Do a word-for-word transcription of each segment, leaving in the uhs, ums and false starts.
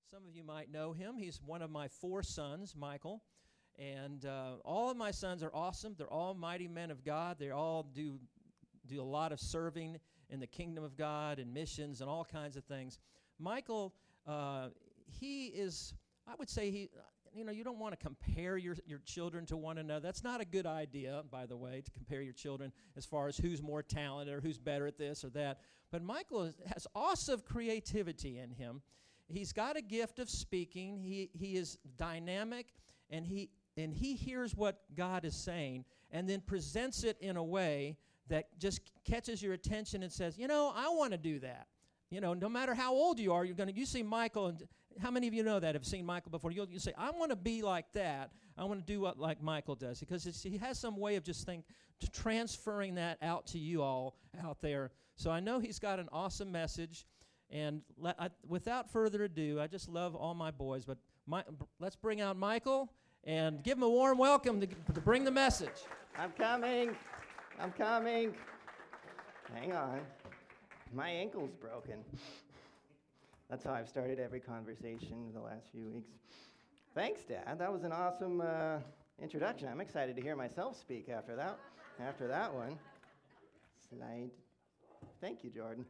Some of you might know him. He's one of my four sons, Michael. And uh, all of my sons are awesome. They're all mighty men of God. They all do do a lot of serving in the kingdom of God and missions and all kinds of things. Michael, uh, he is, I would say, he. you know, you don't want to compare your, your children to one another. That's not a good idea, by the way, to compare your children as far as who's more talented or who's better at this or that. But Michael is, has awesome creativity in him. He's got a gift of speaking. He he is dynamic, and he and he hears what God is saying and then presents it in a way that just catches your attention and says, you know, I want to do that. You know, no matter how old you are, you're going to, you see Michael, and how many of you know that have seen Michael before? You'll, you say, I want to be like that. I want to do what like Michael does, because it's, he has some way of just think, transferring that out to you all out there. So I know he's got an awesome message, and le- I, without further ado, I just love all my boys, but my, b- let's bring out Michael and give him a warm welcome to, to bring the message. I'm coming. I'm coming. Hang on. My ankle's broken. That's how I've started every conversation in the last few weeks. Thanks, Dad. That was an awesome uh, introduction. I'm excited to hear myself speak after that. After that one. Slide. Thank you, Jordan.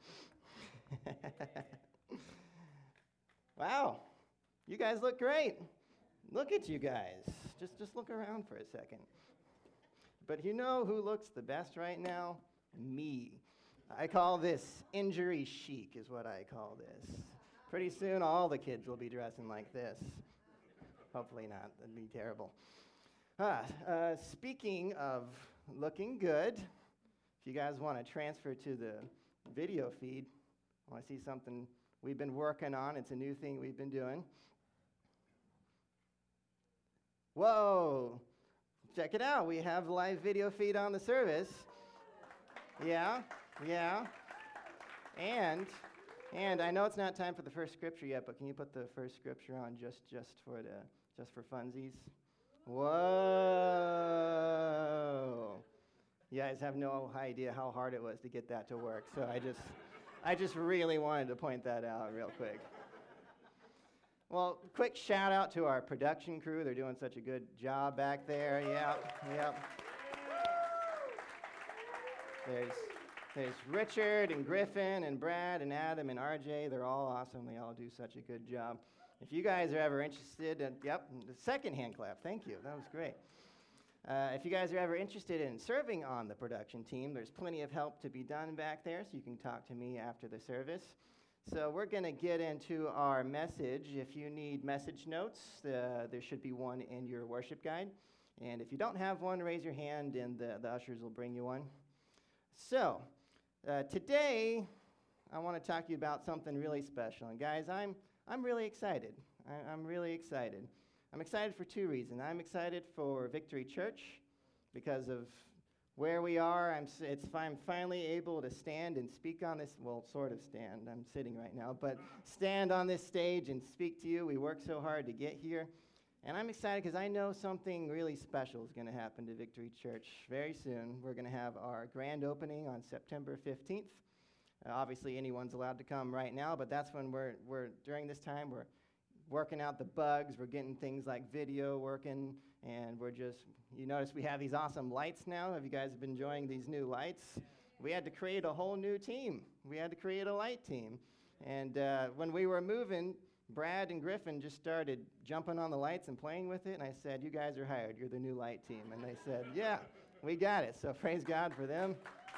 Wow. You guys look great. Look at you guys. Just, just look around for a second. But you know who looks the best right now? Me. I call this injury chic, is what I call this. Pretty soon, all the kids will be dressing like this. Hopefully not. That'd be terrible. Ah, uh, speaking of looking good, if you guys want to transfer to the video feed, I want to see something we've been working on. It's a new thing we've been doing. Whoa! Check it out. We have the live video feed on the service. Yeah, yeah. And and I know it's not time for the first scripture yet, but can you put the first scripture on just just for the just for funsies? Whoa! You guys have no idea how hard it was to get that to work. So I just I just really wanted to point that out real quick. Well, quick shout out to our production crew. They're doing such a good job back there. Yep, yep. There's, there's Richard and Griffin and Brad and Adam and R J. They're all awesome. They all do such a good job. If you guys are ever interested in, yep, the second hand clap. Thank you. That was great. Uh, if you guys are ever interested in serving on the production team, there's plenty of help to be done back there, so you can talk to me after the service. So we're going to get into our message. If you need message notes, uh, there should be one in your worship guide. And if you don't have one, raise your hand, and the, the ushers will bring you one. So uh, today, I want to talk to you about something really special. And guys, I'm I'm really excited. I, I'm really excited. I'm excited for two reasons. I'm excited for Victory Church because of where we are. I'm it's I'm finally able to stand and speak on this, well, sort of stand. I'm sitting right now, but stand on this stage and speak to you. We worked so hard to get here. And I'm excited because I know something really special is going to happen to Victory Church very soon. We're going to have our grand opening on September fifteenth. Uh, obviously, anyone's allowed to come right now, but that's when we're, we're during this time, we're working out the bugs. We're getting things like video working, and we're just, you notice we have these awesome lights now. Have you guys been enjoying these new lights? We had to create a whole new team. We had to create a light team. And uh, when we were moving, Brad and Griffin just started jumping on the lights and playing with it, and I said, you guys are hired. You're the new light team. And they said, yeah, we got it. So praise God for them.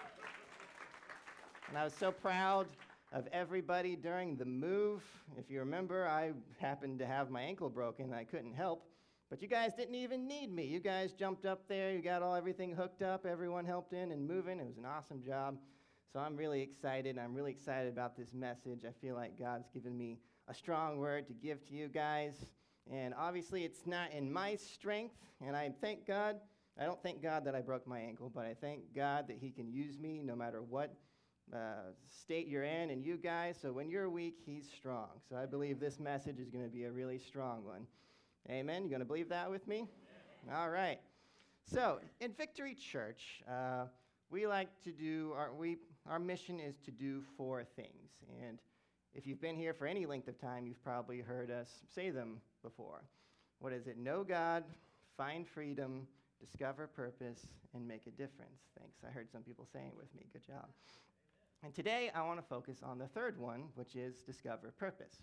And I was so proud of everybody during the move. If you remember, I happened to have my ankle broken. I couldn't help. But you guys didn't even need me. You guys jumped up there. You got all everything hooked up. Everyone helped in and moving. It was an awesome job. So I'm really excited. I'm really excited about this message. I feel like God's given me a strong word to give to you guys. And obviously, it's not in my strength. And I thank God. I don't thank God that I broke my ankle, but I thank God that he can use me no matter what uh, state you're in, and you guys. So when you're weak, he's strong. So I believe this message is going to be a really strong one. Amen? You going to believe that with me? Yeah. All right. So in Victory Church, uh, we like to do, our, we, our mission is to do four things. And If you've been here for any length of time, you've probably heard us say them before. What is it? Know God, find freedom, discover purpose, and make a difference. Thanks. I heard some people saying it with me. Good job. And today I want to focus on the third one, which is discover purpose.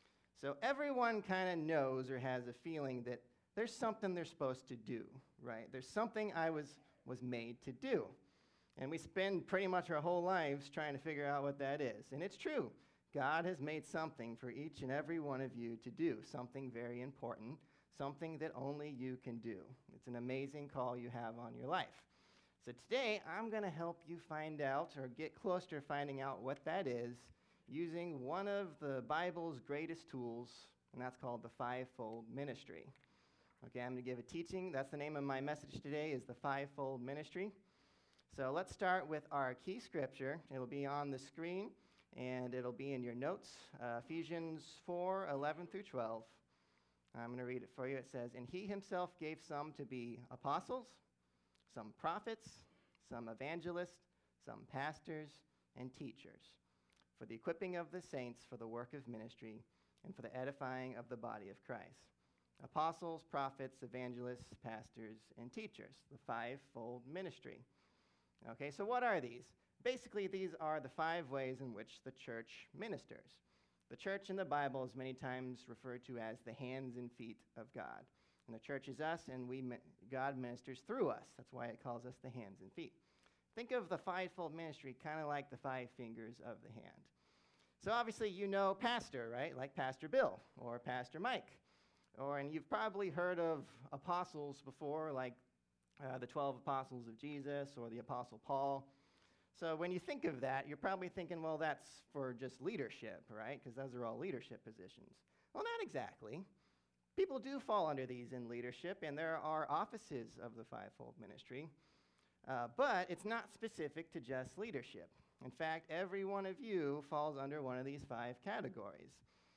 So everyone kind of knows or has a feeling that there's something they're supposed to do, right? There's something I was, was made to do. And we spend pretty much our whole lives trying to figure out what that is. And it's true. God has made something for each and every one of you to do, something very important, something that only you can do. It's an amazing call you have on your life. So today, I'm going to help you find out or get closer to finding out what that is using one of the Bible's greatest tools, and that's called the fivefold ministry. Okay, I'm going to give a teaching. That's the name of my message today, is the fivefold ministry. So let's start with our key scripture. It'll be on the screen, and it'll be in your notes, uh, Ephesians four, eleven through twelve. I'm going to read it for you. It says, "And he himself gave some to be apostles, some prophets, some evangelists, some pastors, and teachers, for the equipping of the saints for the work of ministry and for the edifying of the body of Christ." Apostles, prophets, evangelists, pastors, and teachers, the fivefold ministry. Okay, so what are these? Basically, these are the five ways in which the church ministers. The church in the Bible is many times referred to as the hands and feet of God. And the church is us, and we God ministers through us. That's why it calls us the hands and feet. Think of the fivefold ministry kind of like the five fingers of the hand. So obviously you know pastor, right? Like Pastor Bill or Pastor Mike. Or, and you've probably heard of apostles before, like uh, the twelve apostles of Jesus or the Apostle Paul. So when you think of that, you're probably thinking, well, that's for just leadership, right? Because those are all leadership positions. Well, not exactly. People do fall under these in leadership, and there are offices of the fivefold ministry. Uh, but it's not specific to just leadership. In fact, every one of you falls under one of these five categories,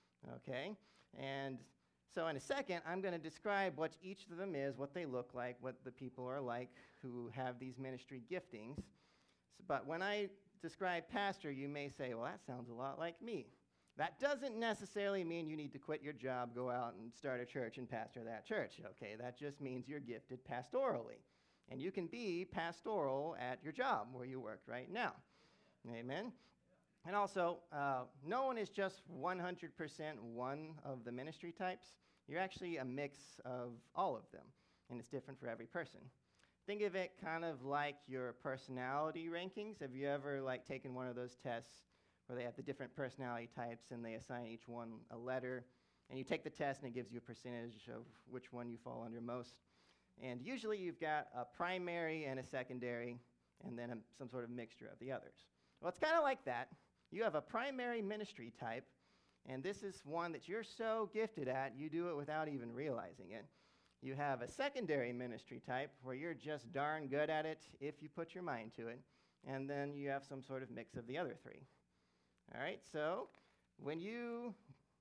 okay? And so in a second, I'm going to describe what each of them is, what they look like, what the people are like who have these ministry giftings. So, but when I describe pastor, you may say, well, that sounds a lot like me. That doesn't necessarily mean you need to quit your job, go out and start a church and pastor that church, okay? That just means you're gifted pastorally. And you can be pastoral at your job where you work right now. Amen? And also, uh, no one is just one hundred percent one of the ministry types. You're actually a mix of all of them, and it's different for every person. Think of it kind of like your personality rankings. Have you ever like taken one of those tests where they have the different personality types and they assign each one a letter, and you take the test and it gives you a percentage of which one you fall under most? And usually you've got a primary and a secondary, and then a, some sort of mixture of the others. Well, it's kind of like that. You have a primary ministry type, and this is one that you're so gifted at, you do it without even realizing it. You have a secondary ministry type where you're just darn good at it if you put your mind to it, and then you have some sort of mix of the other three. All right, so when you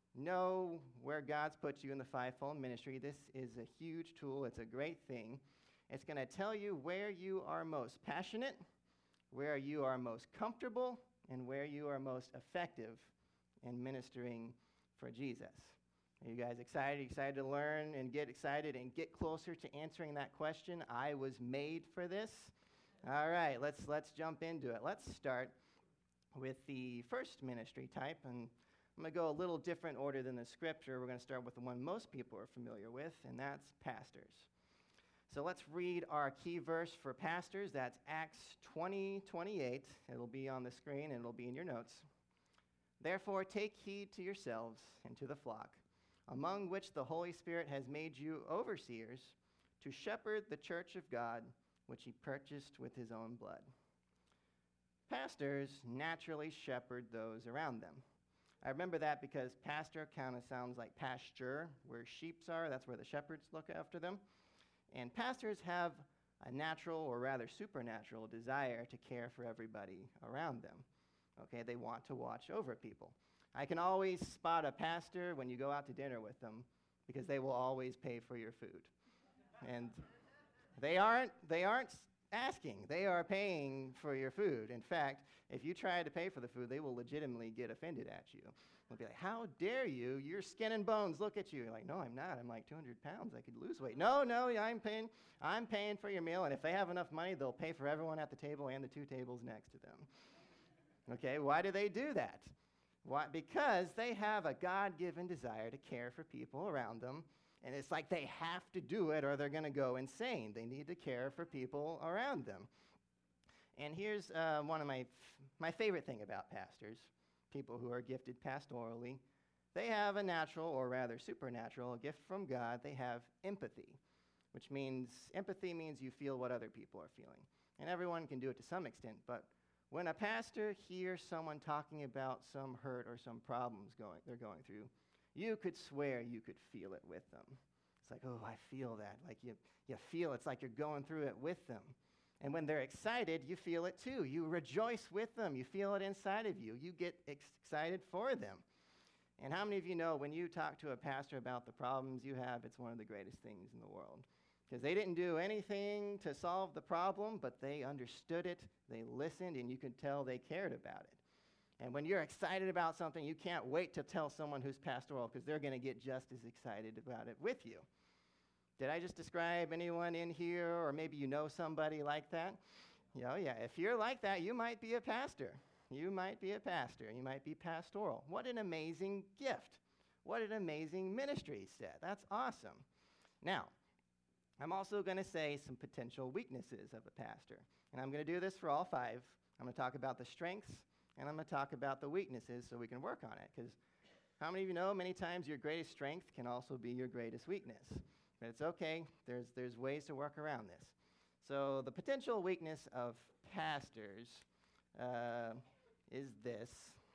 know where God's put you in the fivefold ministry, this is a huge tool. It's a great thing. It's going to tell you where you are most passionate, where you are most comfortable, and where you are most effective in ministering for Jesus. Are you guys excited? Excited to learn and get excited and get closer to answering that question? I was made for this. All right, let's let's jump into it. Let's start with the first ministry type, and I'm going to go a little different order than the scripture. We're going to start with the one most people are familiar with, and that's pastors. So let's read our key verse for pastors. That's Acts twenty twenty-eight. It'll be on the screen, and it'll be in your notes. "Therefore take heed to yourselves and to the flock, among which the Holy Spirit has made you overseers, to shepherd the church of God, which he purchased with his own blood." Pastors naturally shepherd those around them. I remember that because pastor kind of sounds like pasture, where sheep are. That's where the shepherds look after them. And pastors have a natural, or rather supernatural, desire to care for everybody around them. Okay, they want to watch over people. I can always spot a pastor when you go out to dinner with them because they will always pay for your food. And they aren't, they aren't asking. They are paying for your food. In fact, if you try to pay for the food, they will legitimately get offended at you. They'll be like, how dare you? You're skin and bones. Look at you. You're like, no, I'm not. I'm like two hundred pounds. I could lose weight. No, no, I'm paying, I'm paying for your meal. And if they have enough money, they'll pay for everyone at the table and the two tables next to them. Okay, why do they do that? Why? Because they have a God-given desire to care for people around them. And it's like they have to do it or they're going to go insane. They need to care for people around them. And here's uh, one of my, f- my favorite thing about pastors. People who are gifted pastorally, they have a natural, or rather supernatural, gift from God. They have empathy, which means, empathy means you feel what other people are feeling. And everyone can do it to some extent, but when a pastor hears someone talking about some hurt or some problems going, they're going through, you could swear you could feel it with them. It's like, oh, I feel that. Like you, you feel it's like you're going through it with them. And when they're excited, you feel it too. You rejoice with them. You feel it inside of you. You get ex- excited for them. And how many of you know when you talk to a pastor about the problems you have, it's one of the greatest things in the world? Because they didn't do anything to solve the problem, but they understood it, they listened, and you could tell they cared about it. And when you're excited about something, you can't wait to tell someone who's pastoral because they're going to get just as excited about it with you. Did I just describe anyone in here, or maybe you know somebody like that? Yeah, yeah. If you're like that, you might be a pastor. You might be a pastor. You might be pastoral. What an amazing gift. What an amazing ministry set. That's awesome. Now, I'm also going to say some potential weaknesses of a pastor. And I'm going to do this for all five. I'm going to talk about the strengths, and I'm going to talk about the weaknesses so we can work on it. Because how many of you know many times your greatest strength can also be your greatest weakness? But it's okay. There's, there's ways to work around this. So the potential weakness of pastors uh, is this.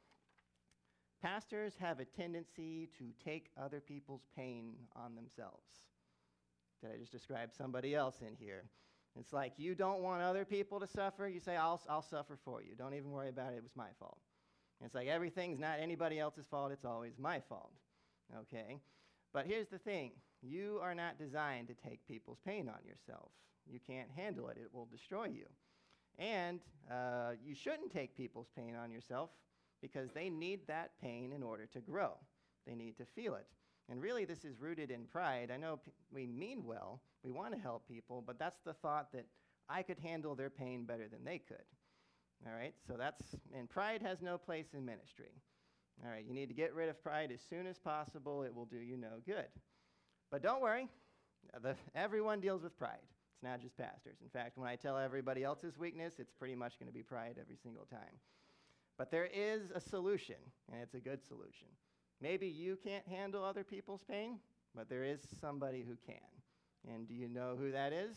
Pastors have a tendency to take other people's pain on themselves. Did I just describe somebody else in here? It's like you don't want other people to suffer. You say, I'll, I'll suffer for you. Don't even worry about it. It was my fault. And it's like everything's not anybody else's fault. It's always my fault. Okay? But here's the thing. You are not designed to take people's pain on yourself. You can't handle it. It will destroy you. And uh, you shouldn't take people's pain on yourself because they need that pain in order to grow. They need to feel it. And really, this is rooted in pride. I know p- we mean well. We want to help people, but that's the thought that I could handle their pain better than they could. All right? So that's, and pride has no place in ministry. All right, you need to get rid of pride as soon as possible. It will do you no good. But don't worry, the, everyone deals with pride. It's not just pastors. In fact, when I tell everybody else's weakness, it's pretty much going to be pride every single time. But there is a solution, and it's a good solution. Maybe you can't handle other people's pain, but there is somebody who can. And do you know who that is?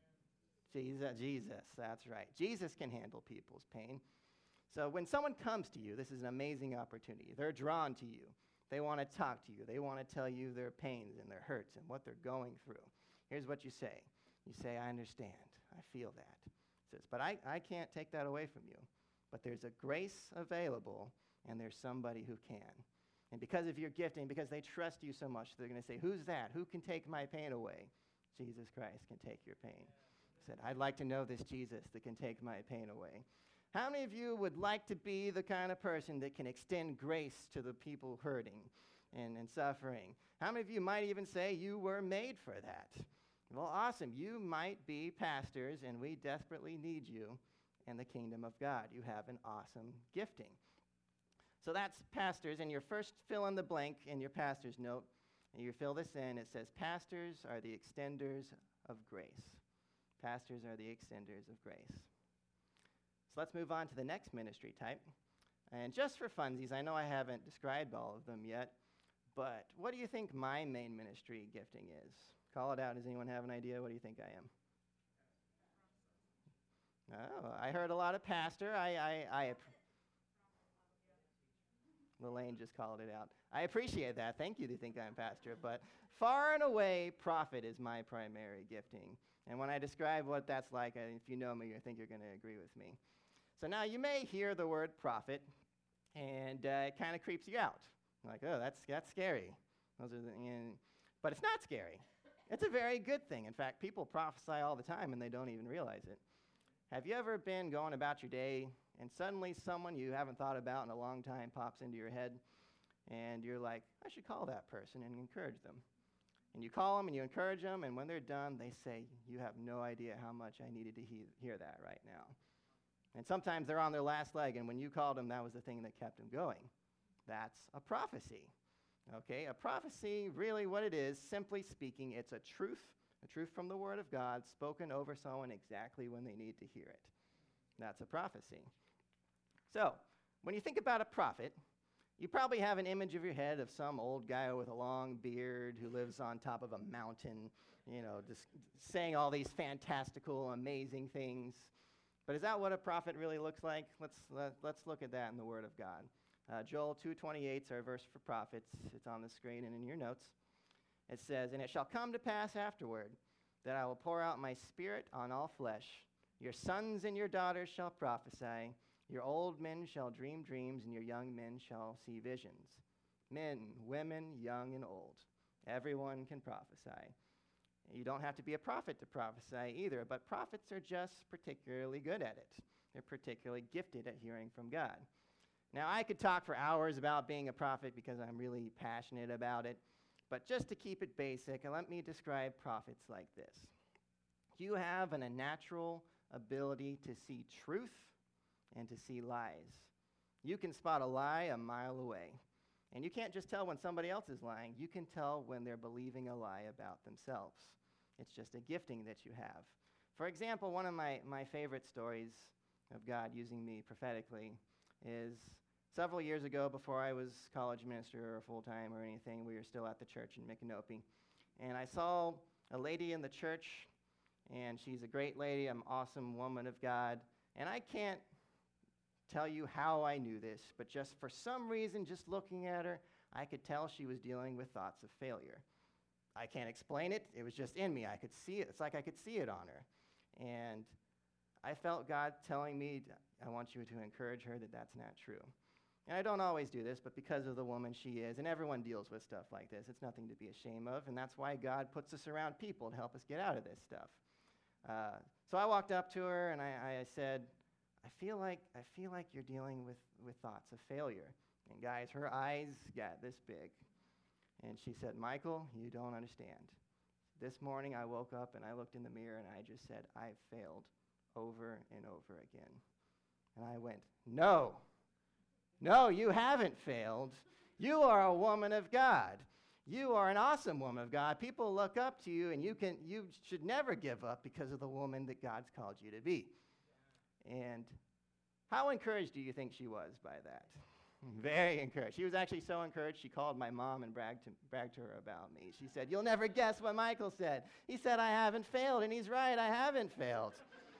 Jesus, Jesus, that's right. Jesus can handle people's pain. So when someone comes to you, this is an amazing opportunity. They're drawn to you. They want to talk to you. They want to tell you their pains and their hurts and what they're going through. Here's what you say. You say, I understand. I feel that. It says, but I, I can't take that away from you. But there's a grace available, and there's somebody who can. And because of your gifting, because they trust you so much, they're going to say, who's that? Who can take my pain away? Jesus Christ can take your pain. He said, I'd like to know this Jesus that can take my pain away. How many of you would like to be the kind of person that can extend grace to the people hurting and, and suffering? How many of you might even say you were made for that? Well, awesome. You might be pastors, and we desperately need you in the kingdom of God. You have an awesome gifting. So that's pastors, and your first fill in the blank in your pastor's note, and you fill this in, it says, pastors are the extenders of grace. Pastors are the extenders of grace. So let's move on to the next ministry type. And just for funsies, I know I haven't described all of them yet, but what do you think my main ministry gifting is? Call it out. Does anyone have an idea? What do you think I am? Oh, I heard a lot of pastor. I, I, I Lelaine just called it out. I appreciate that. Thank you to think I'm pastor. But far and away, prophet is my primary gifting. And when I describe what that's like, I, if you know me, I think you're going to agree with me. So now you may hear the word prophet, and uh, it kind of creeps you out. Like, oh, that's that's scary. Those are the, and, but it's not scary. It's a very good thing. In fact, people prophesy all the time, and they don't even realize it. Have you ever been going about your day, and suddenly someone you haven't thought about in a long time pops into your head, and you're like, I should call that person and encourage them. And you call them and you encourage them, and when they're done, they say, you have no idea how much I needed to he- hear that right now. And sometimes they're on their last leg, and when you called them, that was the thing that kept them going. That's a prophecy. Okay, a prophecy, really what it is, simply speaking, it's a truth, a truth from the Word of God spoken over someone exactly when they need to hear it. That's a prophecy. So, when you think about a prophet, you probably have an image of your head of some old guy with a long beard who lives on top of a mountain, you know, just saying all these fantastical, amazing things. But is that what a prophet really looks like? Let's, let, let's look at that in the Word of God. Uh, Joel two twenty-eight is our verse for prophets. It's on the screen and in your notes. It says, "And it shall come to pass afterward that I will pour out my spirit on all flesh. Your sons and your daughters shall prophesy. Your old men shall dream dreams, and your young men shall see visions." Men, women, young and old. Everyone can prophesy. You don't have to be a prophet to prophesy either, but prophets are just particularly good at it. They're particularly gifted at hearing from God. Now, I could talk for hours about being a prophet because I'm really passionate about it, but just to keep it basic, let me describe prophets like this. You have an, a natural ability to see truth and to see lies. You can spot a lie a mile away. And you can't just tell when somebody else is lying. You can tell when they're believing a lie about themselves. It's just a gifting that you have. For example, one of my, my favorite stories of God using me prophetically is several years ago, before I was college minister or full-time or anything, we were still at the church in Micanopy. And I saw a lady in the church, and she's a great lady, an awesome woman of God. And I can't tell you how I knew this, but just for some reason, just looking at her, I could tell she was dealing with thoughts of failure. I can't explain it. It was just in me. I could see it. It's like I could see it on her. And I felt God telling me, I want you to encourage her that that's not true. And I don't always do this, but because of the woman she is, and everyone deals with stuff like this, it's nothing to be ashamed of, and that's why God puts us around people to help us get out of this stuff. Uh, so I walked up to her, and I, I said, I feel like I feel like you're dealing with, with thoughts of failure. And guys, her eyes got this big. And she said, Michael, you don't understand. This morning I woke up and I looked in the mirror and I just said, I've failed over and over again. And I went, no, no, you haven't failed. You are a woman of God. You are an awesome woman of God. People look up to you, and you can you should never give up because of the woman that God's called you to be. And how encouraged do you think she was by that? Very encouraged. She was actually so encouraged, she called my mom and bragged to, bragged to her about me. She said, you'll never guess what Michael said. He said, I haven't failed, and he's right, I haven't failed.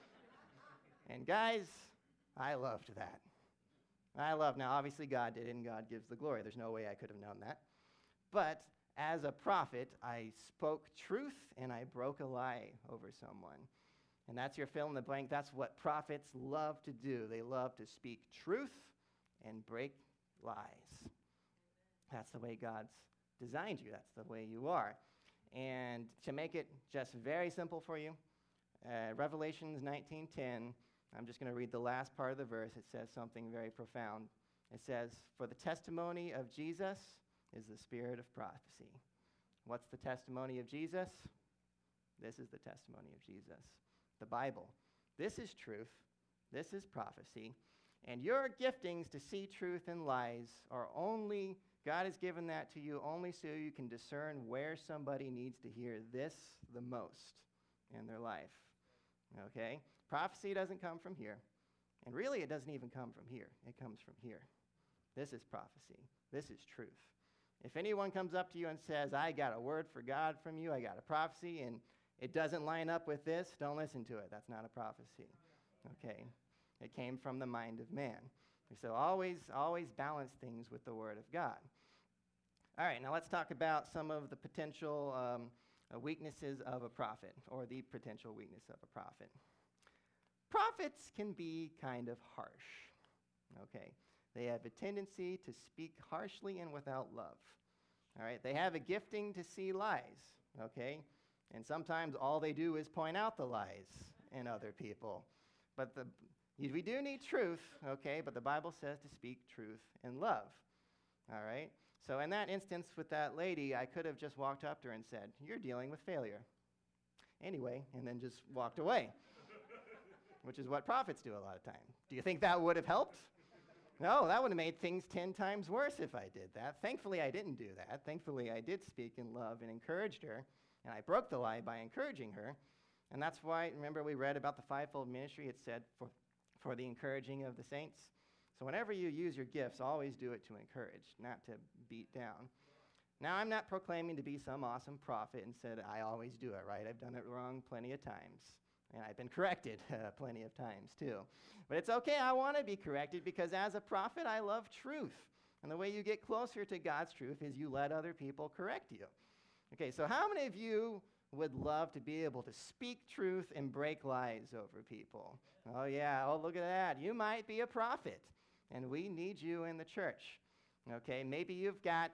And guys, I loved that. I love, now obviously God did it, and God gives the glory. There's no way I could have known that. But as a prophet, I spoke truth, and I broke a lie over someone. And that's your fill in the blank. That's what prophets love to do. They love to speak truth and break lies. That's the way God's designed you. That's the way you are. And to make it just very simple for you, uh, Revelations nineteen ten, I'm just going to read the last part of the verse. It says something very profound. It says, for the testimony of Jesus is the spirit of prophecy. What's the testimony of Jesus? This is the testimony of Jesus. The Bible. This is truth. This is prophecy. And your giftings to see truth and lies are only, God has given that to you only so you can discern where somebody needs to hear this the most in their life. Okay? Prophecy doesn't come from here. And really, it doesn't even come from here. It comes from here. This is prophecy. This is truth. If anyone comes up to you and says, I got a word for God from you, I got a prophecy, and it doesn't line up with this, don't listen to it. That's not a prophecy. Okay? It came from the mind of man. So always, always balance things with the Word of God. All right, now let's talk about some of the potential um, uh, weaknesses of a prophet, or the potential weakness of a prophet. Prophets can be kind of harsh. Okay? They have a tendency to speak harshly and without love. All right? They have a gifting to see lies. Okay? And sometimes all they do is point out the lies in other people. But the, we do need truth, okay? But the Bible says to speak truth in love, all right? So in that instance with that lady, I could have just walked up to her and said, "You're dealing with failure." Anyway, and then just walked away, which is what prophets do a lot of times. Do you think that would have helped? No, that would have made things ten times worse if I did that. Thankfully, I didn't do that. Thankfully, I did speak in love and encouraged her, and I broke the lie by encouraging her. And that's why, remember we read about the fivefold ministry, it said for, for the encouraging of the saints. So whenever you use your gifts, always do it to encourage, not to beat down. Now, I'm not proclaiming to be some awesome prophet and said, I always do it right. I've done it wrong plenty of times. And I've been corrected uh, plenty of times, too. But it's okay, I want to be corrected because as a prophet, I love truth. And the way you get closer to God's truth is you let other people correct you. Okay, so how many of you would love to be able to speak truth and break lies over people? Oh, yeah, oh, look at that. You might be a prophet, and we need you in the church. Okay, maybe you've got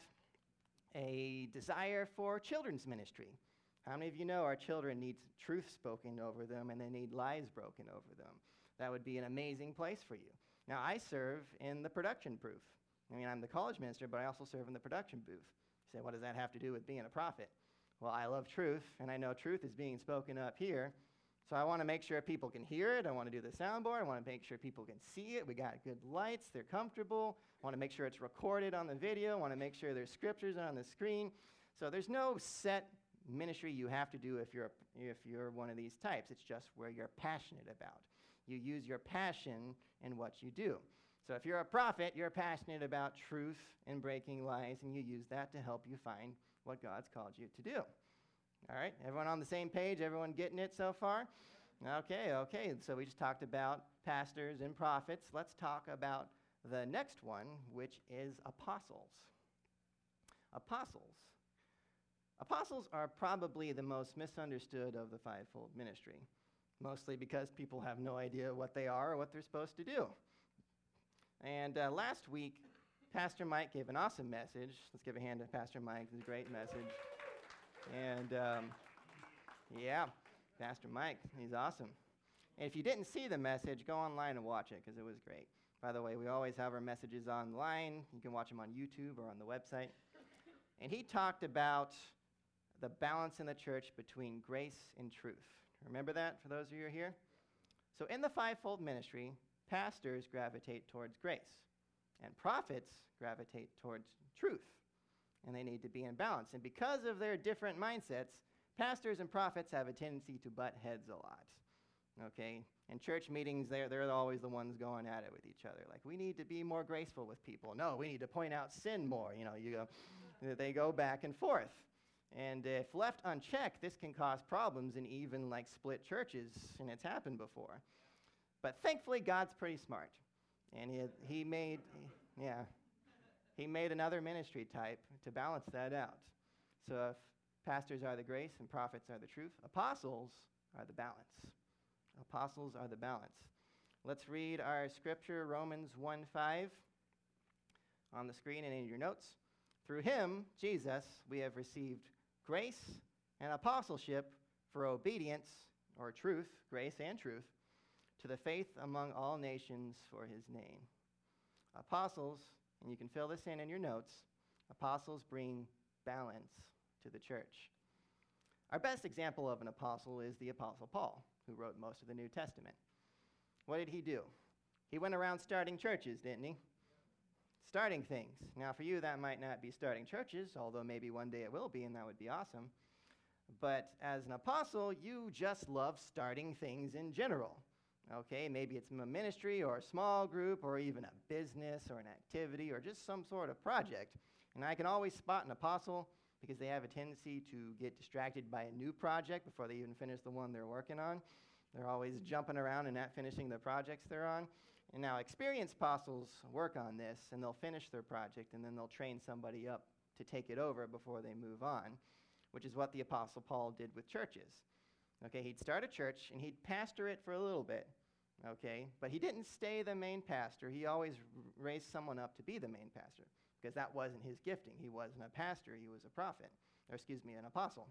a desire for children's ministry. How many of you know our children need truth spoken over them and they need lies broken over them? That would be an amazing place for you. Now, I serve in the production booth. I mean, I'm the college minister, but I also serve in the production booth. You say, what does that have to do with being a prophet? Well, I love truth, and I know truth is being spoken up here. So I want to make sure people can hear it. I want to do the soundboard. I want to make sure people can see it. We got good lights. They're comfortable. I want to make sure it's recorded on the video. I want to make sure there's scriptures on the screen. So there's no set ministry you have to do if you're, if you're one of these types. It's just where you're passionate about. You use your passion in what you do. So if you're a prophet, you're passionate about truth and breaking lies, and you use that to help you find what God's called you to do. All right, everyone on the same page? Everyone getting it so far? Okay, okay. So we just talked about pastors and prophets. Let's talk about the next one, which is apostles. Apostles. Apostles are probably the most misunderstood of the fivefold ministry, mostly because people have no idea what they are or what they're supposed to do. And uh, last week, Pastor Mike gave an awesome message. Let's give a hand to Pastor Mike. It was a great message. And um, yeah, Pastor Mike, he's awesome. And if you didn't see the message, go online and watch it because it was great. By the way, we always have our messages online. You can watch them on YouTube or on the website. And he talked about the balance in the church between grace and truth. Remember that for those of you who are here? So in the fivefold ministry, pastors gravitate towards grace, and prophets gravitate towards truth. And they need to be in balance. And because of their different mindsets, pastors and prophets have a tendency to butt heads a lot. Okay? In church meetings, they're, they're always the ones going at it with each other. Like, we need to be more graceful with people. No, we need to point out sin more. You know, you go, they go back and forth. And if left unchecked, this can cause problems and even like split churches, and it's happened before. But thankfully, God's pretty smart. And he, he made, yeah, he made another ministry type to balance that out. So if pastors are the grace and prophets are the truth, apostles are the balance. Apostles are the balance. Let's read our scripture, Romans one five, on the screen and in your notes. Through him, Jesus, we have received grace and apostleship for obedience, or truth, grace and truth, to the faith among all nations for his name. Apostles, and you can fill this in in your notes, apostles bring balance to the church. Our best example of an apostle is the Apostle Paul, who wrote most of the New Testament. What did he do? He went around starting churches, didn't he? Starting things. Now, for you, that might not be starting churches, although maybe one day it will be, and that would be awesome. But as an apostle, you just love starting things in general. Okay, maybe it's a ministry or a small group or even a business or an activity or just some sort of project. And I can always spot an apostle because they have a tendency to get distracted by a new project before they even finish the one they're working on. They're always jumping around and not finishing the projects they're on. And now experienced apostles work on this, and they'll finish their project, and then they'll train somebody up to take it over before they move on, which is what the Apostle Paul did with churches. Okay, he'd start a church, and he'd pastor it for a little bit, okay? But he didn't stay the main pastor. He always r- raised someone up to be the main pastor, because that wasn't his gifting. He wasn't a pastor. He was a prophet, or excuse me, an apostle.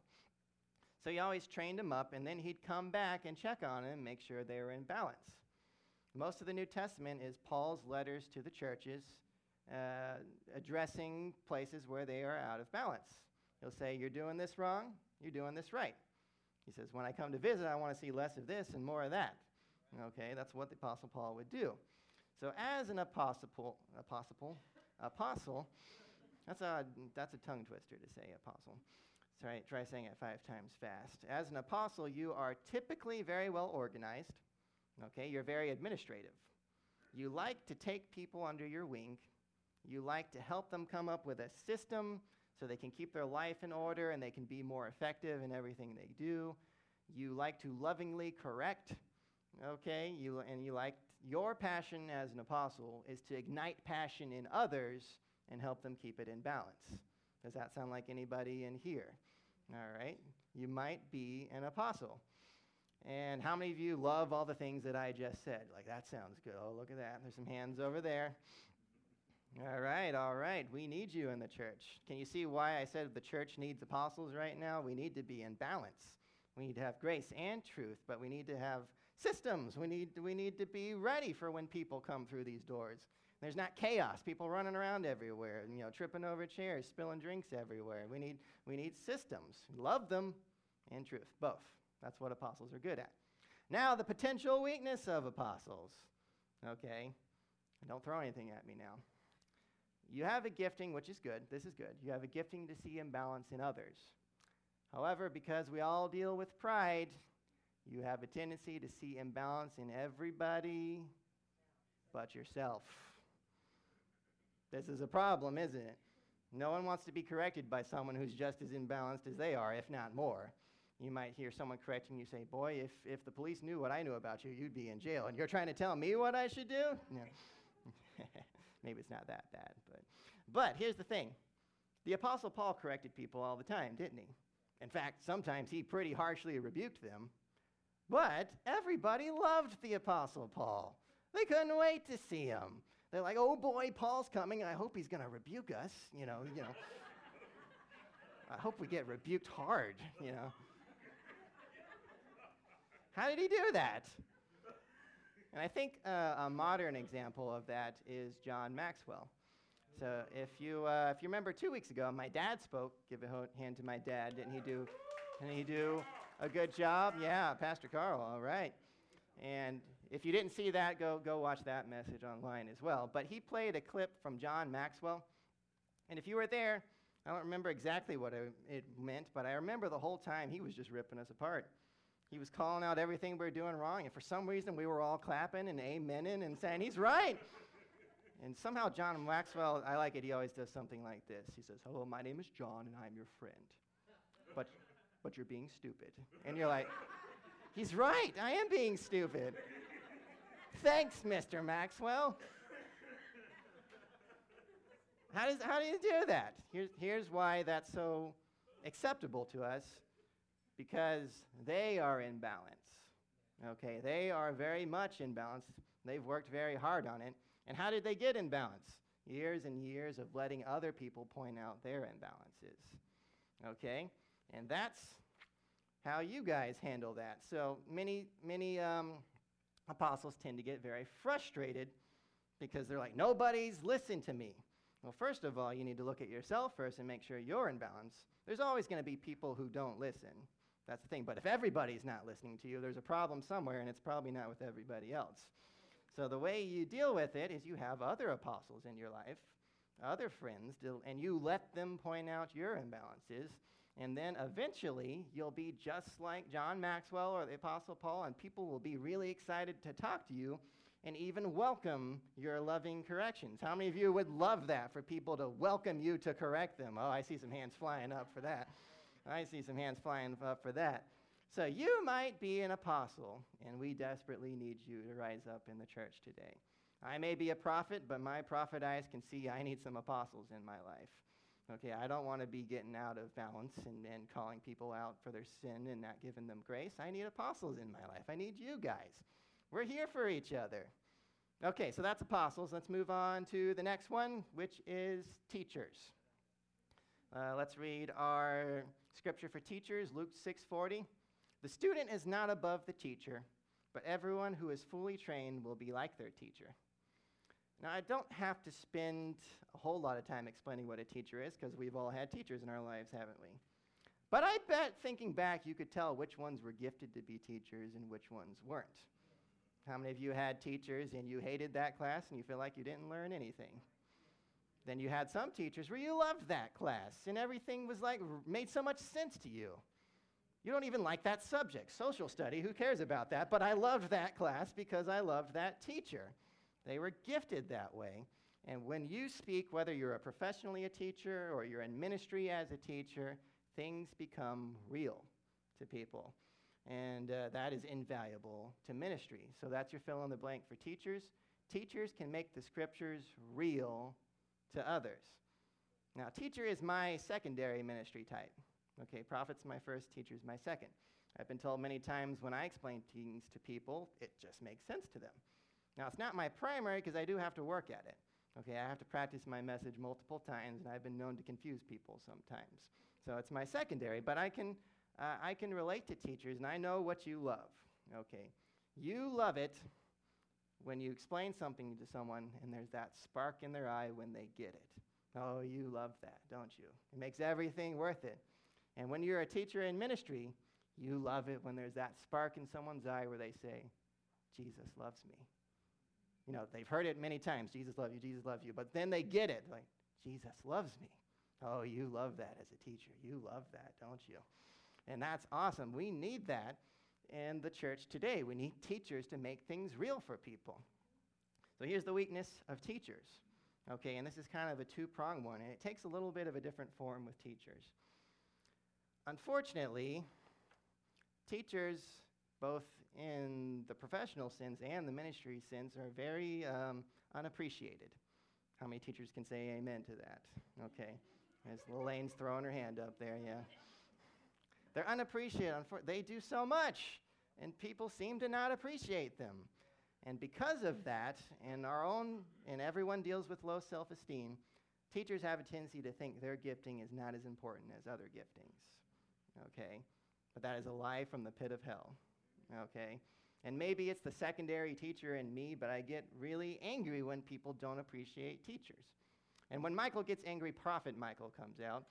So he always trained them up, and then he'd come back and check on them, make sure they were in balance. Most of the New Testament is Paul's letters to the churches uh, addressing places where they are out of balance. He'll say, you're doing this wrong, you're doing this right. He says, when I come to visit, I want to see less of this and more of that. Okay, that's what the Apostle Paul would do. So as an apostle, apostle, apostle, that's a, that's a tongue twister to say apostle. Try, try saying it five times fast. As an apostle, you are typically very well organized. Okay, you're very administrative. You like to take people under your wing. You like to help them come up with a system so they can keep their life in order and they can be more effective in everything they do. You like to lovingly correct. Okay, you and you like your passion as an apostle is to ignite passion in others and help them keep it in balance. Does that sound like anybody in here? All right, you might be an apostle. And how many of you love all the things that I just said? Like, that sounds good. Oh, look at that. There's some hands over there. All right, all right. We need you in the church. Can you see why I said the church needs apostles right now? We need to be in balance. We need to have grace and truth, but we need to have systems. We need, we need to be ready for when people come through these doors. There's not chaos, people running around everywhere, you know, tripping over chairs, spilling drinks everywhere. We need, we need systems. Love them and truth, both. That's what apostles are good at. Now, the potential weakness of apostles. Okay, don't throw anything at me now. You have a gifting, which is good. This is good. You have a gifting to see imbalance in others. However, because we all deal with pride, you have a tendency to see imbalance in everybody but yourself. This is a problem, isn't it? No one wants to be corrected by someone who's just as imbalanced as they are, if not more. You might hear someone correcting you say, boy, if, if the police knew what I knew about you, you'd be in jail. And you're trying to tell me what I should do? No. Maybe it's not that bad. But, but here's the thing. The Apostle Paul corrected people all the time, didn't he? In fact, sometimes he pretty harshly rebuked them. But everybody loved the Apostle Paul. They couldn't wait to see him. They're like, oh boy, Paul's coming. I hope he's going to rebuke us. You know, you know. I hope we get rebuked hard, you know. How did he do that? And I think uh, a modern example of that is John Maxwell. So if you uh, if you remember two weeks ago, my dad spoke. Give a ho- hand to my dad. Didn't he do? Didn't he do a good job? Yeah, Pastor Carl. All right. And if you didn't see that, go go watch that message online as well. But he played a clip from John Maxwell. And if you were there, I don't remember exactly what it meant, but I remember the whole time he was just ripping us apart. He was calling out everything we were doing wrong, and for some reason we were all clapping and amening and saying, he's right. And somehow John Maxwell, I like it, he always does something like this. He says, hello, my name is John, and I'm your friend. But, but you're being stupid. And you're like, he's right, I am being stupid. Thanks, Mister Maxwell. How does how do you do that? Here's, here's why that's so acceptable to us. Because they are in balance. Okay, they are very much in balance. They've worked very hard on it. And how did they get in balance? Years and years of letting other people point out their imbalances. Okay, and that's how you guys handle that. So many, many um, apostles tend to get very frustrated because they're like, nobody's listened to me. Well, first of all, you need to look at yourself first and make sure you're in balance. There's always going to be people who don't listen. That's the thing. But if everybody's not listening to you, there's a problem somewhere, and it's probably not with everybody else. So the way you deal with it is you have other apostles in your life, other friends, and you let them point out your imbalances, and then eventually you'll be just like John Maxwell or the Apostle Paul, and people will be really excited to talk to you and even welcome your loving corrections. How many of you would love that, for people to welcome you to correct them? Oh, I see some hands flying up for that. I see some hands flying up for that. So you might be an apostle, and we desperately need you to rise up in the church today. I may be a prophet, but my prophet eyes can see I need some apostles in my life. Okay, I don't want to be getting out of balance and, and calling people out for their sin and not giving them grace. I need apostles in my life. I need you guys. We're here for each other. Okay, so that's apostles. Let's move on to the next one, which is teachers. Uh, let's read our scripture for teachers, Luke six forty. The student is not above the teacher, but everyone who is fully trained will be like their teacher. Now, I don't have to spend a whole lot of time explaining what a teacher is, because we've all had teachers in our lives, haven't we? But I bet, thinking back, you could tell which ones were gifted to be teachers and which ones weren't. How many of you had teachers and you hated that class and you feel like you didn't learn anything? Then you had some teachers where you loved that class and everything was like, r- made so much sense to you. You don't even like that subject, social study, who cares about that? But I loved that class because I loved that teacher. They were gifted that way. And when you speak, whether you're a professionally a teacher or you're in ministry as a teacher, things become real to people. And uh, that is invaluable to ministry. So that's your fill in the blank for teachers. Teachers can make the scriptures real to others. Now, teacher is my secondary ministry type. Okay, prophet's my first, teacher's my second. I've been told many times when I explain things to people, it just makes sense to them. Now, it's not my primary because I do have to work at it. Okay, I have to practice my message multiple times, and I've been known to confuse people sometimes. So it's my secondary, but I can uh, I can relate to teachers, and I know what you love. Okay, you love it when you explain something to someone, and there's that spark in their eye when they get it. Oh, you love that, don't you? It makes everything worth it. And when you're a teacher in ministry, you love it when there's that spark in someone's eye where they say, Jesus loves me. You know, they've heard it many times, Jesus loves you, Jesus loves you, but then they get it, like, Jesus loves me. Oh, you love that as a teacher. You love that, don't you? And that's awesome. We need that in the church today. We need teachers to make things real for people. So here's the weakness of teachers. Okay, and this is kind of a two-pronged one, and it takes a little bit of a different form with teachers. Unfortunately, teachers, both in the professional sense and the ministry sense, are very um, unappreciated. How many teachers can say amen to that? Okay. As Lane's throwing her hand up there, yeah. They're unappreciated. They do so much, and people seem to not appreciate them. And because of that, and our own, and everyone deals with low self-esteem, teachers have a tendency to think their gifting is not as important as other giftings, okay? But that is a lie from the pit of hell, okay? And maybe it's the secondary teacher in me, but I get really angry when people don't appreciate teachers. And when Michael gets angry, Prophet Michael comes out.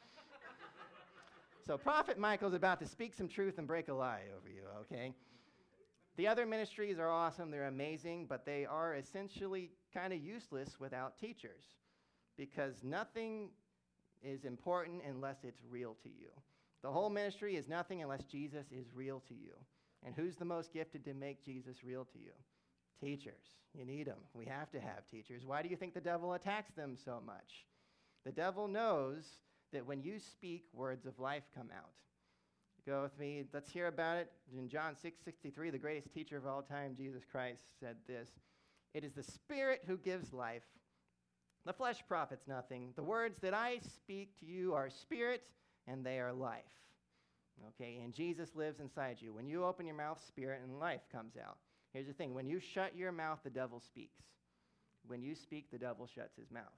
So Prophet Michael's about to speak some truth and break a lie over you, okay? The other ministries are awesome, they're amazing, but they are essentially kind of useless without teachers, because nothing is important unless it's real to you. The whole ministry is nothing unless Jesus is real to you. And who's the most gifted to make Jesus real to you? Teachers. You need them. We have to have teachers. Why do you think the devil attacks them so much? The devil knows that when you speak, words of life come out. Go with me. Let's hear about it. In John six sixty-three, the greatest teacher of all time, Jesus Christ, said this: "It is the Spirit who gives life. The flesh profits nothing. The words that I speak to you are spirit, and they are life." Okay, and Jesus lives inside you. When you open your mouth, spirit and life comes out. Here's the thing. When you shut your mouth, the devil speaks. When you speak, the devil shuts his mouth.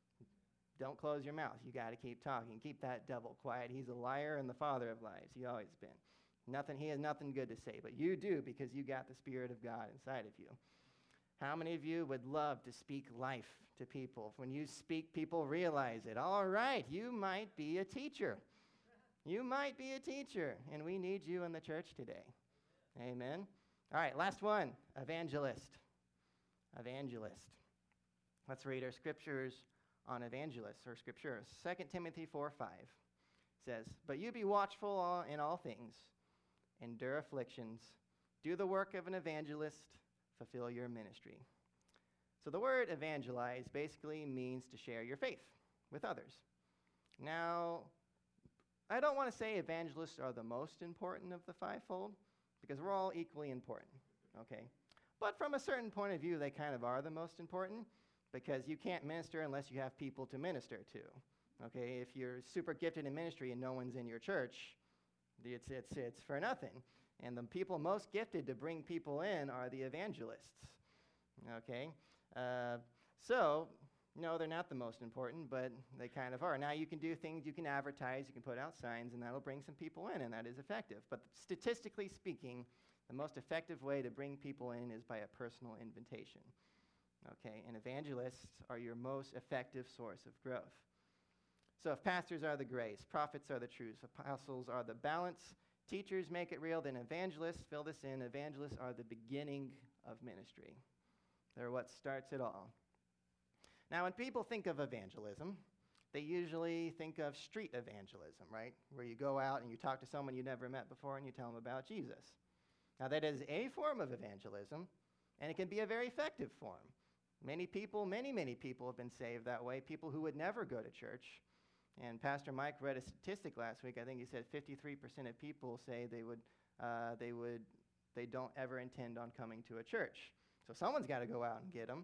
Don't close your mouth. You got to keep talking. Keep that devil quiet. He's a liar and the father of lies. He always been. Nothing. He has nothing good to say, but you do, because you got the Spirit of God inside of you. How many of you would love to speak life to people? When you speak, people realize it. All right, you might be a teacher. You might be a teacher, and we need you in the church today. Amen. All right, last one, evangelist. Evangelist. Let's read our scriptures on evangelists, or scripture. Second Timothy four five says, "But you be watchful in all things, endure afflictions, do the work of an evangelist, fulfill your ministry." So the word evangelize basically means to share your faith with others. Now, I don't want to say evangelists are the most important of the fivefold, because we're all equally important, okay? But from a certain point of view, they kind of are the most important, because you can't minister unless you have people to minister to, okay? If you're super gifted in ministry and no one's in your church, it's, it's, it's for nothing. And the people most gifted to bring people in are the evangelists, okay? Uh, so, no, they're not the most important, but they kind of are. Now, you can do things, you can advertise, you can put out signs, and that'll bring some people in, and that is effective. But statistically speaking, the most effective way to bring people in is by a personal invitation. Okay, and evangelists are your most effective source of growth. So if pastors are the grace, prophets are the truth, apostles are the balance, teachers make it real, then evangelists, fill this in, evangelists are the beginning of ministry. They're what starts it all. Now, when people think of evangelism, they usually think of street evangelism, right? Where you go out and you talk to someone you never met before and you tell them about Jesus. Now, that is a form of evangelism, and it can be a very effective form. Many people, many, many people have been saved that way, people who would never go to church. And Pastor Mike read a statistic last week. I think he said fifty-three percent of people say they would, uh, they would, they don't ever intend on coming to a church. So someone's got to go out and get them.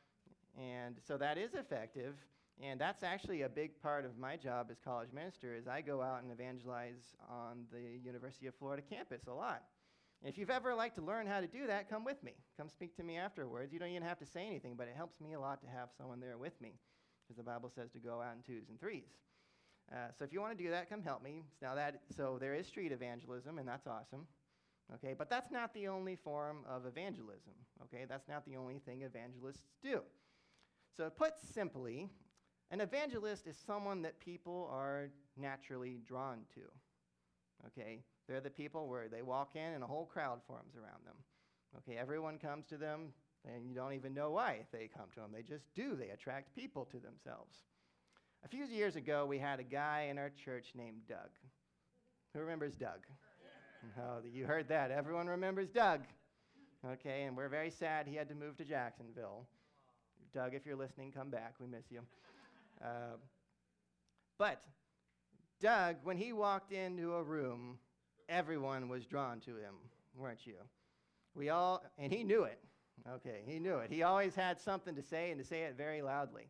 And so that is effective. And that's actually a big part of my job as college minister is I go out and evangelize on the University of Florida campus a lot. And if you've ever liked to learn how to do that, come with me. Come speak to me afterwards. You don't even have to say anything, but it helps me a lot to have someone there with me because the Bible says to go out in twos and threes. Uh, so if you want to do that, come help me. Now that so there is street evangelism, and that's awesome. Okay, but that's not the only form of evangelism. Okay, that's not the only thing evangelists do. So put simply, an evangelist is someone that people are naturally drawn to. Okay, they're the people where they walk in and a whole crowd forms around them. Okay, everyone comes to them, and you don't even know why they come to them. They just do. They attract people to themselves. A few years ago, we had a guy in our church named Doug. Who remembers Doug? Oh, you heard that. Everyone remembers Doug. Okay, and we're very sad he had to move to Jacksonville. Doug, if you're listening, come back. We miss you. Uh, but Doug, when he walked into a room, everyone was drawn to him, weren't you? We all, and he knew it. Okay, he knew it. He always had something to say and to say it very loudly.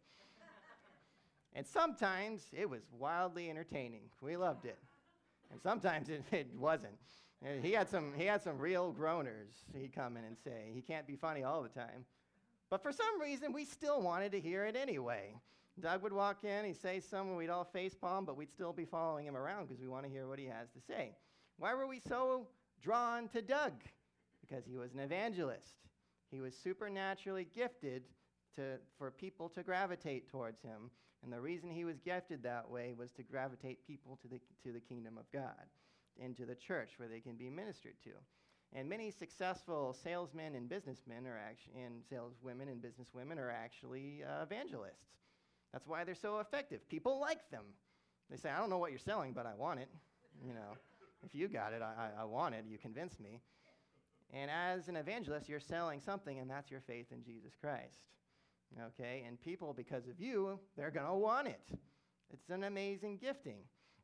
And sometimes it was wildly entertaining. We loved it. And sometimes it, it wasn't. And he had some he had some real groaners he'd come in and say. He can't be funny all the time. But for some reason, we still wanted to hear it anyway. Doug would walk in, he'd say something, we'd all facepalm, but we'd still be following him around because we want to hear what he has to say. Why were we so drawn to Doug? Because he was an evangelist. He was supernaturally gifted to, for people to gravitate towards him. And the reason he was gifted that way was to gravitate people to the, to the kingdom of God, into the church where they can be ministered to. And many successful salesmen and businessmen are actually, and saleswomen and businesswomen are actually uh, evangelists. That's why they're so effective. People like them. They say, I don't know what you're selling, but I want it. You know, if you got it, I, I, I want it. You convinced me. And as an evangelist, you're selling something, and that's your faith in Jesus Christ. Okay, and people, because of you, they're going to want it. It's an amazing gifting.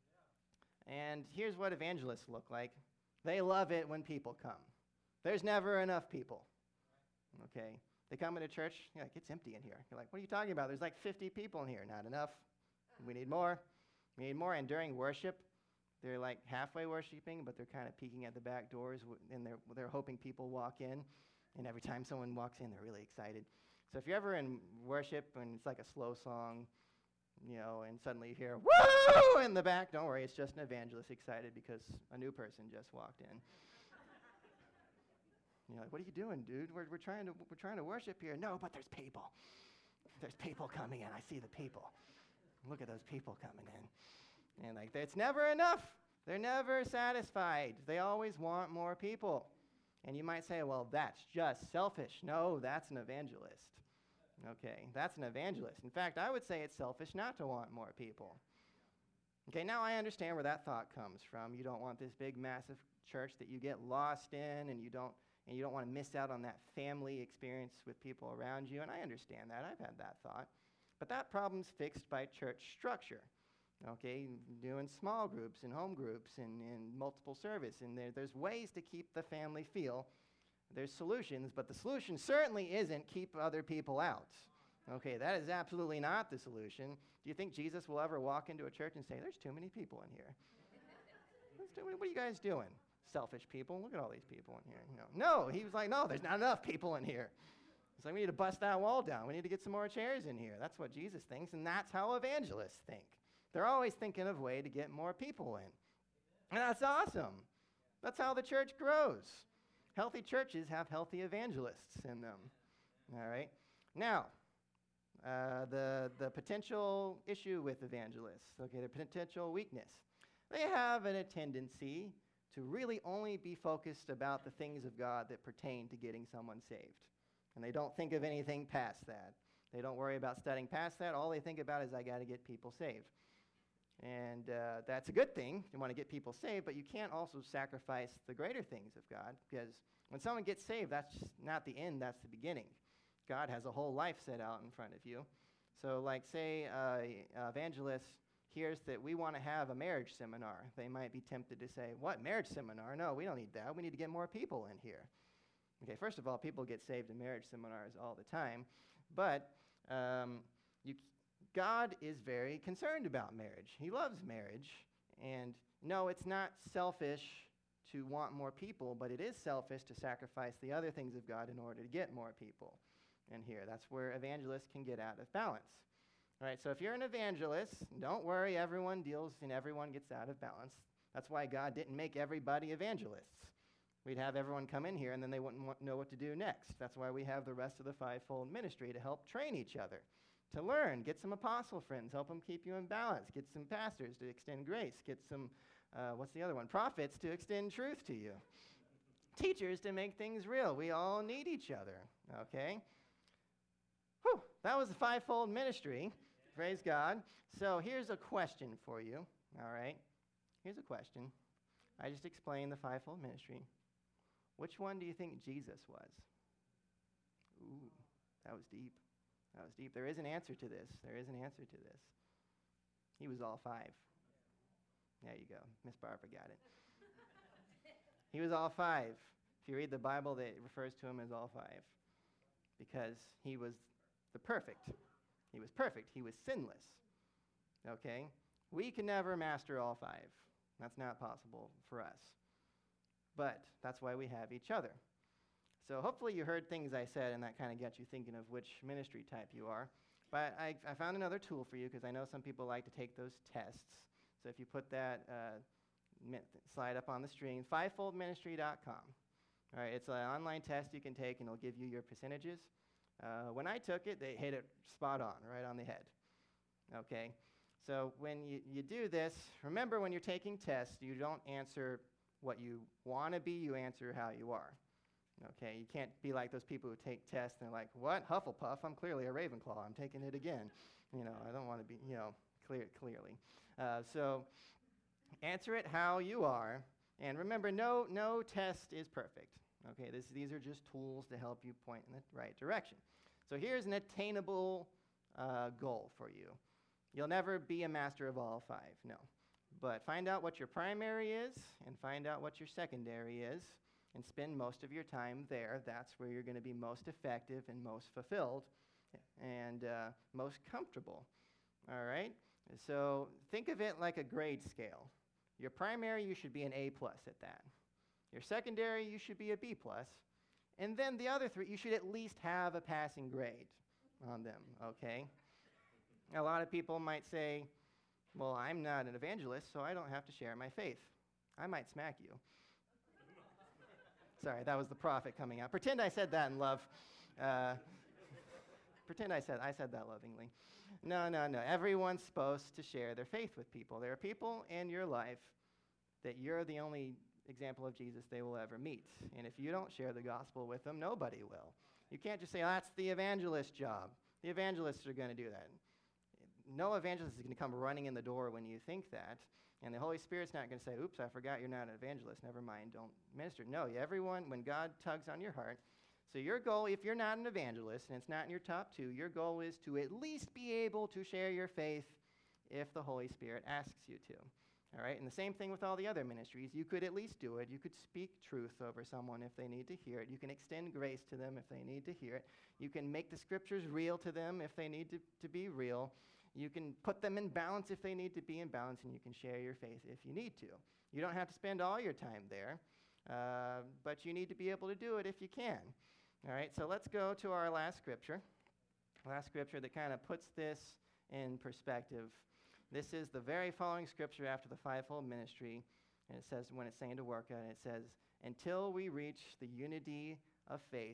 And here's what evangelists look like. They love it when people come. There's never enough people. Okay, they come into church, you're like, it's empty in here. You're like, what are you talking about? There's like fifty people in here. Not enough. We need more. We need more. And during worship, they're like halfway worshiping, but they're kind of peeking at the back doors, and they're, they're hoping people walk in. And every time someone walks in, they're really excited. So if you're ever in worship and it's like a slow song, you know, and suddenly you hear, woo, in the back, don't worry, it's just an evangelist excited because a new person just walked in. You're like, what are you doing, dude? We're, we're, trying to, we're trying to worship here. No, but there's people. There's people coming in. I see the people. Look at those people coming in. And like, it's never enough. They're never satisfied. They always want more people. And you might say, well, that's just selfish. No, that's an evangelist. Okay, that's an evangelist. In fact, I would say it's selfish not to want more people. Okay, now I understand where that thought comes from. You don't want this big, massive church that you get lost in, and you don't and you don't want to miss out on that family experience with people around you. And I understand that. I've had that thought. But that problem's fixed by church structure. Okay, doing small groups and home groups and, and multiple service. And there, there's ways to keep the family feel. There's solutions, but the solution certainly isn't keep other people out. Okay, that is absolutely not the solution. Do you think Jesus will ever walk into a church and say, there's too many people in here? too many, what are you guys doing? Selfish people. Look at all these people in here. No, no, he was like, no, there's not enough people in here. He's like, we need to bust that wall down. We need to get some more chairs in here. That's what Jesus thinks, and that's how evangelists think. They're always thinking of a way to get more people in. And that's awesome. That's how the church grows. Healthy churches have healthy evangelists in them. All right? Now, uh, the, the potential issue with evangelists, okay, the potential weakness. They have a tendency to really only be focused about the things of God that pertain to getting someone saved. And they don't think of anything past that. They don't worry about studying past that. All they think about is, I got to get people saved. And uh, that's a good thing. You want to get people saved, but you can't also sacrifice the greater things of God, because when someone gets saved, that's just not the end, that's the beginning. God has a whole life set out in front of you. So like say uh, evangelist hears that we want to have a marriage seminar. They might be tempted to say, what, marriage seminar? No, we don't need that. We need to get more people in here. Okay, first of all, people get saved in marriage seminars all the time. But um, you, God is very concerned about marriage. He loves marriage. And no, it's not selfish to want more people, but it is selfish to sacrifice the other things of God in order to get more people in here. That's where evangelists can get out of balance. All right, so if you're an evangelist, don't worry, everyone deals and everyone gets out of balance. That's why God didn't make everybody evangelists. We'd have everyone come in here and then they wouldn't want, know what to do next. That's why we have the rest of the fivefold ministry to help train each other, to learn, get some apostle friends, help them keep you in balance, get some pastors to extend grace, get some, uh, what's the other one, prophets to extend truth to you, teachers to make things real. We all need each other, okay? Whew, that was the fivefold ministry. Praise God. So here's a question for you, all right? Here's a question. I just explained the fivefold ministry. Which one do you think Jesus was? Ooh, that was deep. That was deep. There is an answer to this. There is an answer to this. He was all five. There you go. Miss Barbara got it. He was all five. If you read the Bible, it refers to him as all five, because he was the perfect. He was perfect. He was sinless. Okay? We can never master all five. That's not possible for us. But that's why we have each other. So hopefully you heard things I said, and that kind of got you thinking of which ministry type you are. But I, I found another tool for you, because I know some people like to take those tests. So if you put that uh, mi- slide up on the screen, fivefold ministry dot com. All right, it's an online test you can take, and it'll give you your percentages. Uh, when I took it, they hit it spot on, right on the head. Okay? So when you, you do this, remember when you're taking tests, you don't answer what you want to be, you answer how you are. Okay? You can't be like those people who take tests and they're like, what? Hufflepuff? I'm clearly a Ravenclaw. I'm taking it again. You know, I don't want to be, you know, clear clearly. Uh, so answer it how you are. And remember, no, no test is perfect. Okay, this, these are just tools to help you point in the right direction. So here's an attainable uh, goal for you. You'll never be a master of all five, no. But find out what your primary is and find out what your secondary is and spend most of your time there. That's where you're going to be most effective and most fulfilled and uh, most comfortable. All right? So think of it like a grade scale. Your primary, you should be an A plus at that. Your secondary, you should be a B plus. And then the other three, you should at least have a passing grade on them, okay? A lot of people might say, well, I'm not an evangelist, so I don't have to share my faith. I might smack you. Sorry, that was the prophet coming out. Pretend I said that in love. Uh, pretend I said I said that lovingly. No, no, no. Everyone's supposed to share their faith with people. There are people in your life that you're the only example of Jesus they will ever meet. And if you don't share the gospel with them, nobody will. You can't just say, oh, that's the evangelist's job. The evangelists are going to do that. No evangelist is going to come running in the door when you think that. And the Holy Spirit's not going to say, oops, I forgot you're not an evangelist. Never mind, don't minister. No, everyone, when God tugs on your heart. So your goal, if you're not an evangelist, and it's not in your top two, your goal is to at least be able to share your faith if the Holy Spirit asks you to. All right, and the same thing with all the other ministries. You could at least do it. You could speak truth over someone if they need to hear it. You can extend grace to them if they need to hear it. You can make the scriptures real to them if they need to, to be real. You can put them in balance if they need to be in balance, and you can share your faith if you need to. You don't have to spend all your time there, uh, but you need to be able to do it if you can. All right, so let's go to our last scripture. Last scripture that kind of puts this in perspective. This is the very following scripture after the fivefold ministry, and it says, when it's saying to work at it, it says, until we reach the unity of faith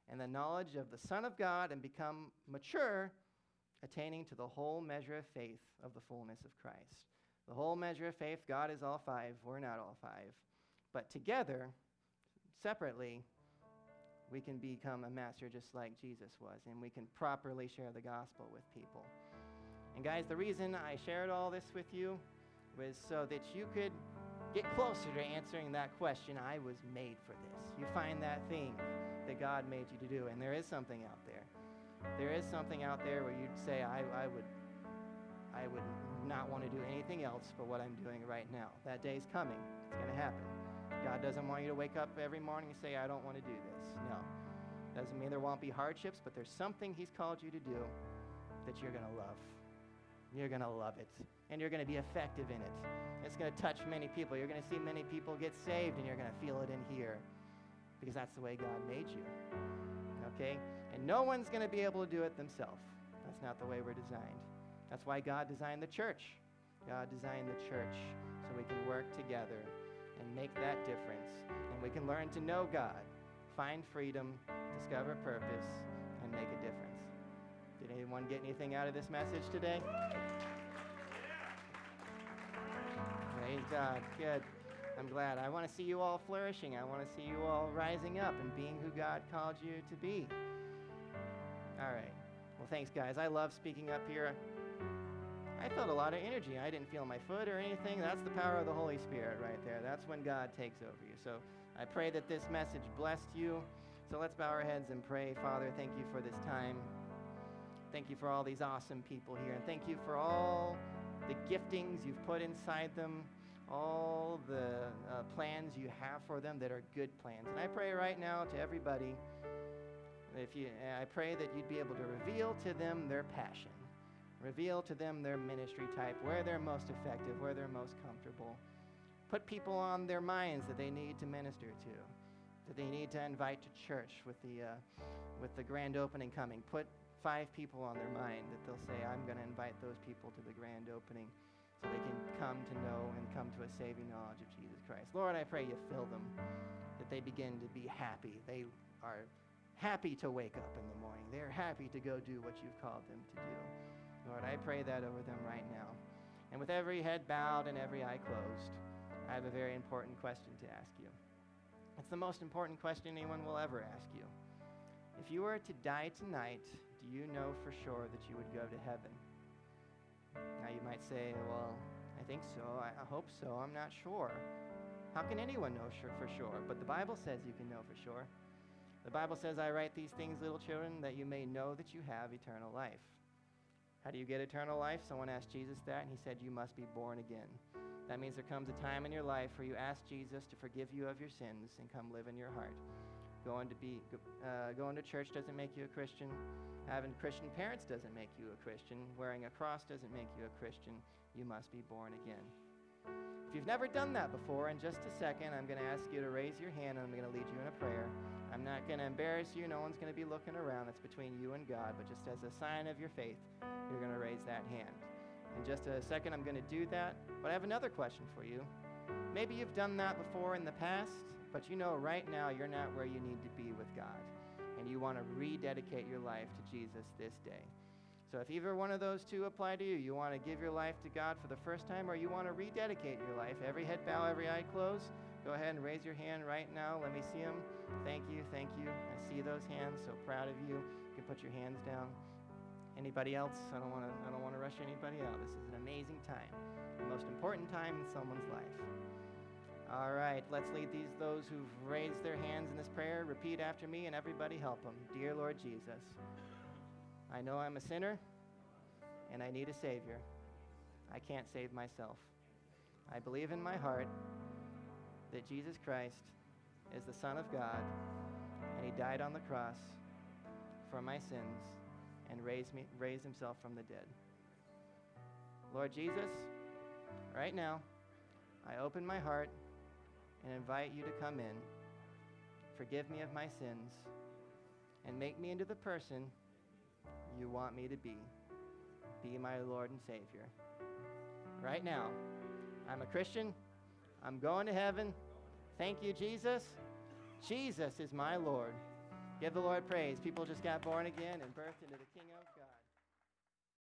and the knowledge of the Son of God, and become mature, attaining to the whole measure of faith of the fullness of Christ. The whole measure of faith, God is all five, we're not all five. But together, separately, we can become a master just like Jesus was, and we can properly share the gospel with people. And guys, the reason I shared all this with you was so that you could get closer to answering that question, I was made for this. You find that thing that God made you to do, and there is something out there. There is something out there where you'd say, I, I would I would not want to do anything else but what I'm doing right now. That day's coming. It's going to happen. God doesn't want you to wake up every morning and say, I don't want to do this. No. Doesn't mean there won't be hardships, but there's something he's called you to do that you're going to love. You're going to love it, and you're going to be effective in it. It's going to touch many people. You're going to see many people get saved, and you're going to feel it in here because that's the way God made you. Okay? And no one's going to be able to do it themselves. That's not the way we're designed. That's why God designed the church. God designed the church so we can work together and make that difference. And we can learn to know God, find freedom, discover purpose, and make a difference. Did anyone get anything out of this message today? Praise God. Good. I'm glad. I want to see you all flourishing. I want to see you all rising up and being who God called you to be. All right. Well, thanks, guys. I love speaking up here. I felt a lot of energy. I didn't feel my foot or anything. That's the power of the Holy Spirit right there. That's when God takes over you. So I pray that this message blessed you. So let's bow our heads and pray. Father, thank you for this time. Thank you for all these awesome people here. And thank you for all the giftings you've put inside them, all the uh, plans you have for them that are good plans. And I pray right now to everybody, if you, I pray that you'd be able to reveal to them their passion. Reveal to them their ministry type, where they're most effective, where they're most comfortable. Put people on their minds that they need to minister to, that they need to invite to church with the, uh, with the grand opening coming. Put five people on their mind that they'll say, I'm going to invite those people to the grand opening so they can come to know and come to a saving knowledge of Jesus Christ. Lord, I pray you fill them, that they begin to be happy. They are happy to wake up in the morning. They're happy to go do what you've called them to do. Lord, I pray that over them right now. And with every head bowed and every eye closed, I have a very important question to ask you. It's the most important question anyone will ever ask you. If you were to die tonight, do you know for sure that you would go to heaven? Now you might say, well, I think so. I, I hope so. I'm not sure. How can anyone know sure for sure? But the Bible says you can know for sure. The Bible says, I write these things, little children, that you may know that you have eternal life. How do you get eternal life? Someone asked Jesus that, and he said, you must be born again. That means there comes a time in your life where you ask Jesus to forgive you of your sins and come live in your heart. Going to be, uh, going to church doesn't make you a Christian. Having Christian parents doesn't make you a Christian. Wearing a cross doesn't make you a Christian. You must be born again. If you've never done that before, in just a second, I'm going to ask you to raise your hand, and I'm going to lead you in a prayer. I'm not going to embarrass you. No one's going to be looking around. It's between you and God. But just as a sign of your faith, you're going to raise that hand. In just a second, I'm going to do that. But I have another question for you. Maybe you've done that before in the past, but you know right now you're not where you need to be with God. And you want to rededicate your life to Jesus this day. So if either one of those two apply to you, you want to give your life to God for the first time, or you want to rededicate your life, every head bow, every eye closed, go ahead and raise your hand right now. Let me see them. Thank you, thank you. I see those hands, so proud of you. You can put your hands down. Anybody else? I don't want to I don't want to rush anybody out. This is an amazing time. The most important time in someone's life. All right, let's lead these those who've raised their hands in this prayer. Repeat after me, and everybody help them. Dear Lord Jesus, I know I'm a sinner, and I need a Savior. I can't save myself. I believe in my heart that Jesus Christ is the Son of God, and he died on the cross for my sins and raised me, raised himself from the dead. Lord Jesus, right now, I open my heart and invite you to come in, forgive me of my sins, and make me into the person you want me to be. Be my Lord and Savior. Right now, I'm a Christian. I'm going to heaven. Thank you, Jesus. Jesus is my Lord. Give the Lord praise. People just got born again and birthed into the King of God.